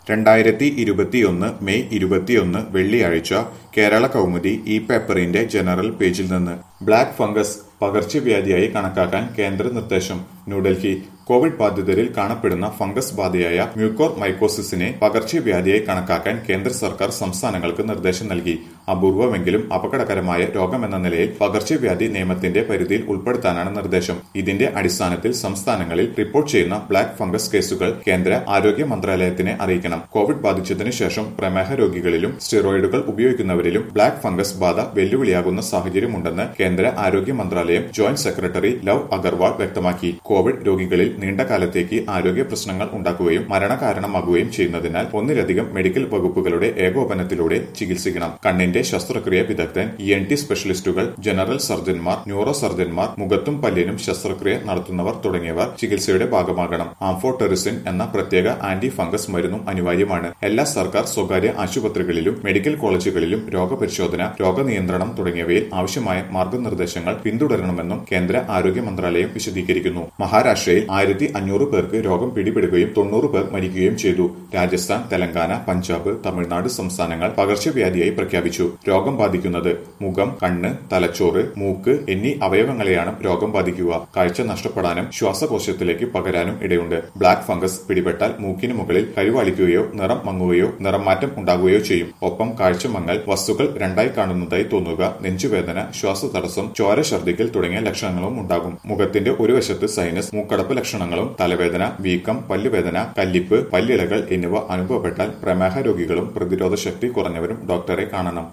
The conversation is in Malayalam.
2021 മെയ് 21 വെള്ളിയാഴ്ച കേരള കൗമുദി ഈ പേപ്പറിന്റെ ജനറൽ പേജിൽ നിന്ന് ബ്ലാക്ക് ഫംഗസ് പകർച്ചവ്യാധിയായി കണക്കാക്കാൻ കേന്ദ്ര നിർദ്ദേശം. ന്യൂഡൽഹി കോവിഡ് ബാധിതരിൽ കാണപ്പെടുന്ന ഫംഗസ് ബാധയായ മ്യൂക്കോർമൈക്കോസിസിനെ പകർച്ചവ്യാധിയായി കണക്കാക്കാൻ കേന്ദ്ര സർക്കാർ സംസ്ഥാനങ്ങൾക്ക് നിർദ്ദേശം നൽകി. അപൂർവമെങ്കിലും അപകടകരമായ രോഗമെന്ന നിലയിൽ പകർച്ചവ്യാധി നിയമത്തിന്റെ പരിധിയിൽ ഉൾപ്പെടുത്താനാണ് നിർദ്ദേശം. ഇതിന്റെ അടിസ്ഥാനത്തിൽ സംസ്ഥാനങ്ങളിൽ റിപ്പോർട്ട് ചെയ്യുന്ന ബ്ലാക്ക് ഫംഗസ് കേസുകൾ കേന്ദ്ര ആരോഗ്യ മന്ത്രാലയത്തിനെ അറിയിക്കണം. കോവിഡ് ബാധിച്ചതിനു ശേഷം പ്രമേഹ രോഗികളിലും സ്റ്റിറോയിഡുകൾ ഉപയോഗിക്കുന്നവരിലും ബ്ലാക്ക് ഫംഗസ് ബാധ വെല്ലുവിളിയാകുന്ന സാഹചര്യമുണ്ടെന്ന് കേന്ദ്ര ആരോഗ്യ മന്ത്രാലയം ജോയിന്റ് സെക്രട്ടറി ലവ് അഗർവാൾ വ്യക്തമാക്കി. കോവിഡ് രോഗികളിൽ നീണ്ട കാലത്തേക്ക് ആരോഗ്യ പ്രശ്നങ്ങൾ ഉണ്ടാക്കുകയും മരണകാരണമാകുകയും ചെയ്യുന്നതിനാൽ ഒന്നിലധികം മെഡിക്കൽ വകുപ്പുകളുടെ ഏകോപനത്തിലൂടെ ചികിത്സിക്കണം. കണ്ണിന്റെ ശസ്ത്രക്രിയ വിദഗ്ധൻ, ENT സ്പെഷ്യലിസ്റ്റുകൾ, ജനറൽ സർജൻമാർ, ന്യൂറോ സർജൻമാർ, മുഖത്തും പല്ലിനും ശസ്ത്രക്രിയ നടത്തുന്നവർ തുടങ്ങിയവർ ചികിത്സയുടെ ഭാഗമാകണം. ആംഫോടെറിസിൻ എന്ന പ്രത്യേക ആന്റി ഫംഗസ് മരുന്നും അനിവാര്യമാണ്. എല്ലാ സർക്കാർ സ്വകാര്യ ആശുപത്രികളിലും മെഡിക്കൽ കോളേജുകളിലും രോഗപരിശോധന, രോഗനിയന്ത്രണം തുടങ്ങിയവയിൽ ആവശ്യമായ മാർഗനിർദ്ദേശങ്ങൾ പിന്തുടരണമെന്നും കേന്ദ്ര ആരോഗ്യ മന്ത്രാലയം വിശദീകരിക്കുന്നു. മഹാരാഷ്ട്രയിൽ 1500 പേർക്ക് രോഗം പിടിപെടുകയും 90 പേർ മരിക്കുകയും ചെയ്തു. രാജസ്ഥാൻ, തെലങ്കാന, പഞ്ചാബ്, തമിഴ്നാട് സംസ്ഥാനങ്ങൾ പകർച്ചവ്യാധിയായി പ്രഖ്യാപിച്ചു. രോഗം ബാധിക്കുന്നത് മുഖം, കണ്ണ്, തലച്ചോറ്, മൂക്ക് എന്നീ അവയവങ്ങളെയാണ് രോഗം ബാധിക്കുക. കാഴ്ച നഷ്ടപ്പെടാനും ശ്വാസകോശത്തിലേക്ക് പകരാനും ഇടയുണ്ട്. ബ്ലാക്ക് ഫംഗസ് പിടിപെട്ടാൽ മൂക്കിന് മുകളിൽ കരിവാളിക്കുകയോ നിറം മങ്ങുകയോ നിറം മാറ്റം ഉണ്ടാകുകയോ ചെയ്യും. ഒപ്പം കാഴ്ച മങ്ങൽ, വസ്തുക്കൾ രണ്ടായി കാണുന്നതായി തോന്നുക, നെഞ്ചുവേദന, ശ്വാസതടസ്സം, ചോര, ഛർദ്ദിക്കൽ തുടങ്ങിയ ലക്ഷണങ്ങളും ഉണ്ടാകും. മുഖത്തിന്റെ ഒരു വശത്ത് സൈനസ്, മൂക്കടപ്പ് ലക്ഷണങ്ങളും തലവേദന, വീക്കം, പല്ലുവേദന, കല്ലിപ്പ്, പല്ലിളകൾ എന്നിവ അനുഭവപ്പെട്ടാൽ പ്രമേഹ രോഗികളും പ്രതിരോധ ശക്തി കുറഞ്ഞവരും ഡോക്ടറെ കാണണം.